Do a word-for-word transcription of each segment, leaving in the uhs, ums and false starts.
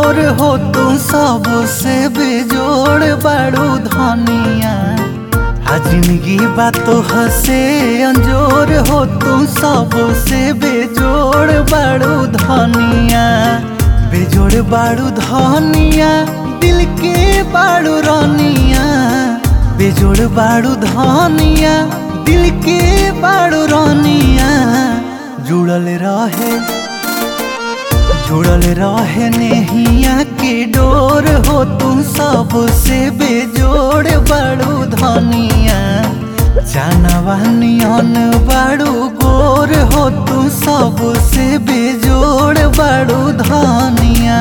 अंजोर हो तू सबसे बेजोड़ बाड़ू धनिया। आ जिंदगी बा तो हसे अंजोर हो तू सबसे बेजोड़ बाड़ू धनिया। बेजोड़ बाड़ू धनिया दिल के बाड़ू रानिया। बेजोड़ बाड़ू धनिया दिल के बाड़ू रानिया। जुड़ल रहे जुड़ल रहे नेहिया के डोर हो तू सबसे बेजोड़ बाड़ू धनिया। जानवा नियन बाड़ू गोर हो तू सबसे बेजोड़ बाड़ू धनिया।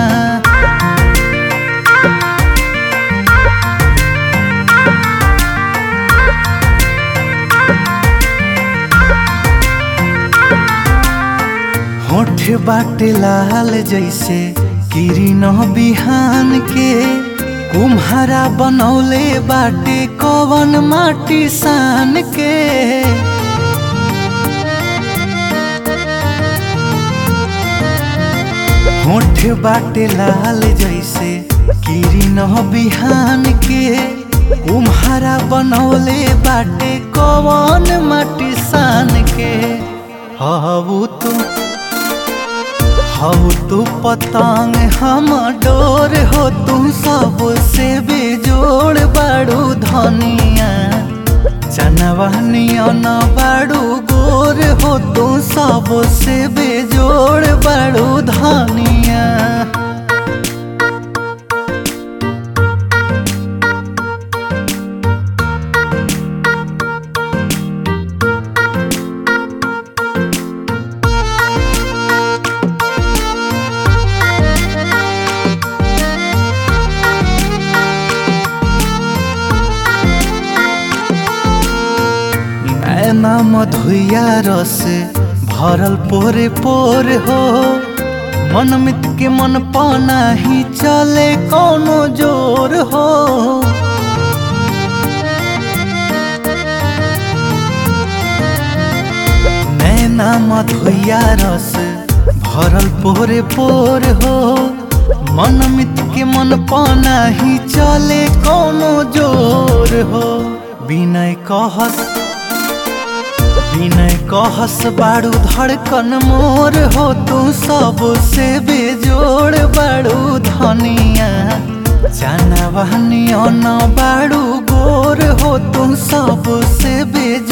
होठ बाटे लाल जैसे किरण बिहान के। कुम्हारा बनौले बाटे कवन माटी सान के। होठ बाटे लाल जैसे किरण बिहान के। कुम्हारा बनौले बाटे कवन माटी सान के। हबू तू हऊ तू पतंग हम डोर हो तू सबसे बेजोड़ बाड़ू धनिया। जानवा नियन बाड़ू गोर हो तू सबसे बेजोड़ बाड़ू धनिया। ना मधुया रस भरल पोरे पोर हो। मन मित के मन पाना ही चले कोनो जोर हो। नैना मधुया रस भरल पोरे पोर हो। मन मित के मन पाना ही चले कोनो जोर हो। विनय कहस विनय कहस बाड़ू धड़कन मोर हो तू सबसे बेजोड़ बाड़ू धनिया। जानवा नियन बाड़ू गोर हो तू सबसे बेजोड़